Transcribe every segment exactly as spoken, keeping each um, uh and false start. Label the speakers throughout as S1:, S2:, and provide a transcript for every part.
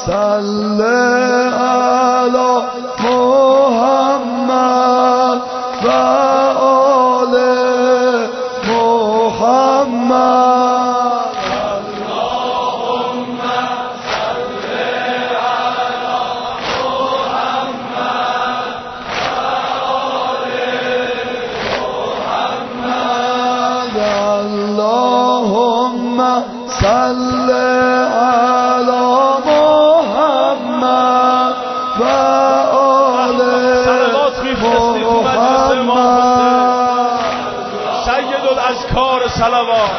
S1: صل علی محمد و آل محمد. اللهم صل علی محمد و آل محمد. اللهم صل علی محمد و آل محمد.
S2: سید الاذکار صلوات.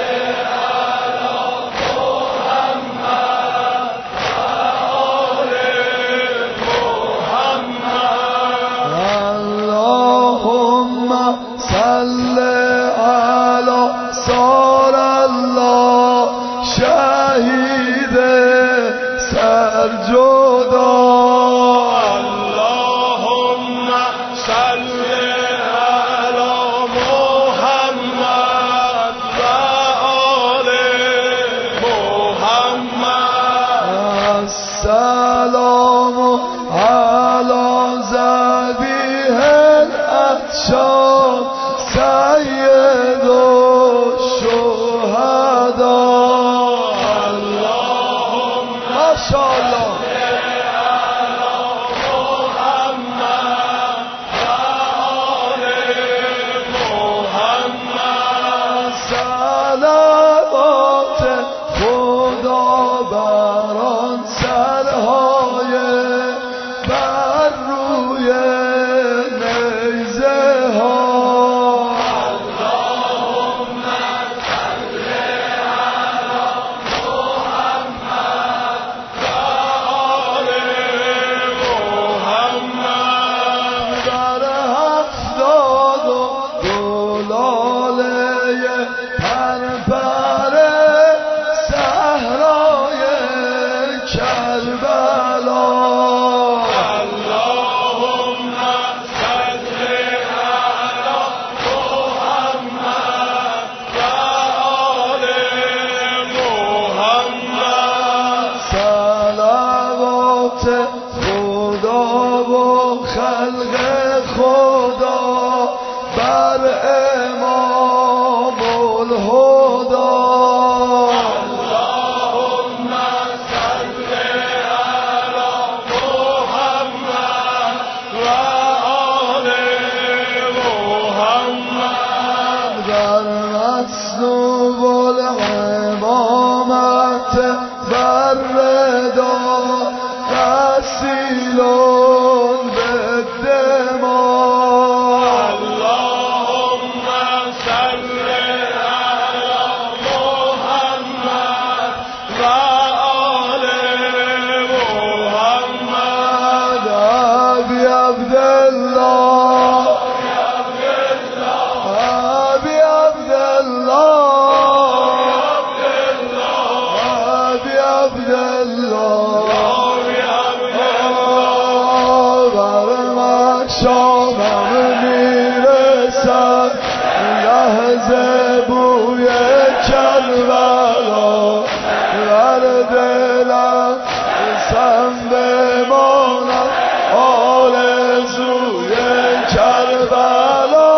S1: اللهم صل علی صار الله شهید سرجدا.
S2: اللهم صل علی محمد و آل محمد.
S1: السلام علی ذبیح الأعشاب سید الشهداء.
S2: اللهم
S1: ماشاءالله. صلوات خدا بر آن سرهای بر روی نیزه ها.
S2: اللهم صل علی محمد و آل محمد.
S1: در هفتاد و دو لاله پرپر صحرای کربلا.
S2: اللهم صل علی محمد و آل محمد.
S1: صلوات خدا و خلق خدا بر امام الهدا.
S2: اللهم صل علی محمد و آل محمد.
S1: در مصنوع الامامت بر ردا غسیلون بالدماء.
S2: اللهم صل علی محمد و آل محمد.
S1: ابی عبدالله ابی عبدالله ابی عبدالله. بر مشامم میرسد لحظه بوی کربلا. بر دلم سم بماند آرزوی کربلا.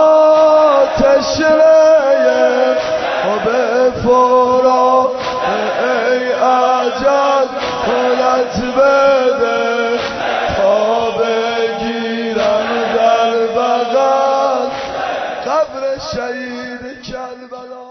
S1: تشنه به فرات ای اجل خلت بده تا بگیرم در بغل قبر شهید کربلا.